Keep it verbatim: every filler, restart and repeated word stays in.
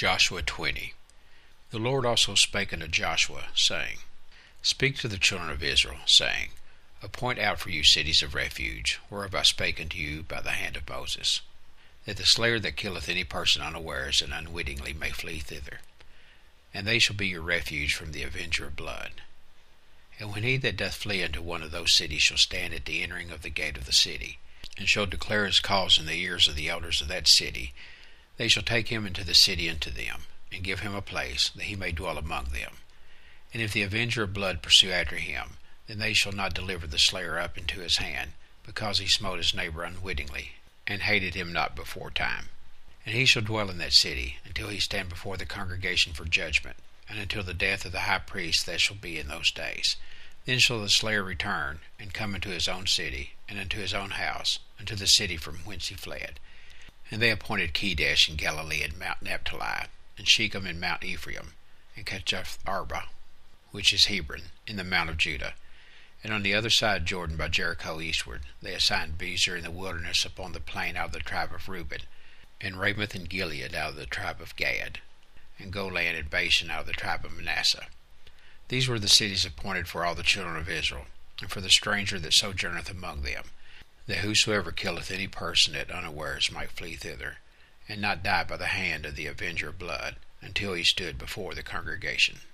Joshua twenty. The Lord also spake unto Joshua, saying, Speak to the children of Israel, saying, Appoint out for you cities of refuge, whereof I spake unto you by the hand of Moses, that the slayer that killeth any person unawares and unwittingly may flee thither. And they shall be your refuge from the avenger of blood. And when he that doth flee unto one of those cities shall stand at the entering of the gate of the city, and shall declare his cause in the ears of the elders of that city, they shall take him into the city unto them, and give him a place, that he may dwell among them. And if the avenger of blood pursue after him, then they shall not deliver the slayer up into his hand, because he smote his neighbor unwittingly, and hated him not before time. And he shall dwell in that city, until he stand before the congregation for judgment, and until the death of the high priest that shall be in those days. Then shall the slayer return, and come into his own city, and unto his own house, unto the city from whence he fled. And they appointed Kedesh in Galilee and Mount Naphtali, and Shechem in Mount Ephraim, and Kirjath Arba, which is Hebron, in the Mount of Judah. And on the other side of Jordan by Jericho eastward, they assigned Bezer in the wilderness upon the plain out of the tribe of Reuben, and Ramoth and Gilead out of the tribe of Gad, and Golan and Bashan out of the tribe of Manasseh. These were the cities appointed for all the children of Israel, and for the stranger that sojourneth among them, that whosoever killeth any person at unawares might flee thither, and not die by the hand of the avenger of blood, until he stood before the congregation.